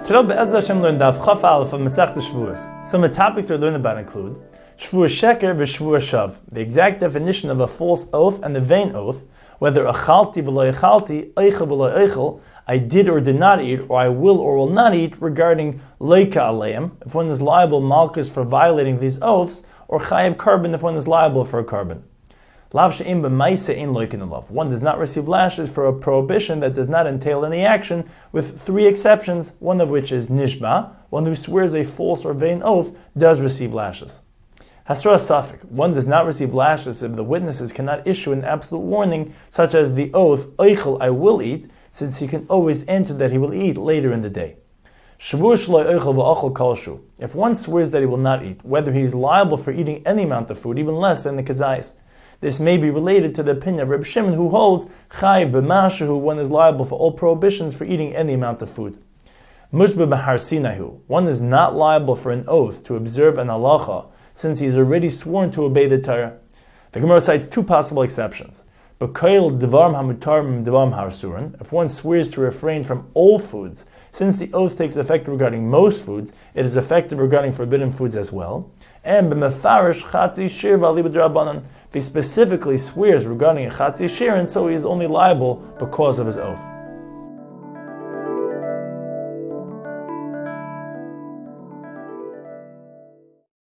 Today, Be'ezras Hashem, learn Daf Chaf Aleph of Masechta Shavuos. Some of the topics we're learning about include Shavuos Sheker v'Shavuos Shav, the exact definition of a false oath and the vain oath, whether achalti v'lo achalti, eichel v'lo eichel, I did or did not eat, or I will or will not eat, regarding leika aleim, if one is liable malchus for violating these oaths, or chayiv carbon if one is liable for a carbon. Lav she'im b'maisa ein loikin alav. One does not receive lashes for a prohibition that does not entail any action, with three exceptions, one of which is nishba. One who swears a false or vain oath does receive lashes. Hasra safik. One does not receive lashes if the witnesses cannot issue an absolute warning, such as the oath, eichel, I will eat, since he can always answer that he will eat later in the day. Shavuos shelo eichel v'achol kolshu. If one swears that he will not eat, whether he is liable for eating any amount of food, even less than the kazayis. This may be related to the opinion of Reb Shimon, who holds chayiv b'mashu, who one is liable for all prohibitions for eating any amount of food. Mushba b'harsinahu. One is not liable for an oath to observe an halacha, since he is already sworn to obey the Torah. The Gemara cites two possible exceptions. B'koil devarim hamutarim devarim harsurin. If one swears to refrain from all foods, since the oath takes effect regarding most foods, it is effective regarding forbidden foods as well. And b'mefarish chatzi shir v'ali b'drabanan. If he specifically swears regarding a chatzi shir, and so he is only liable because of his oath.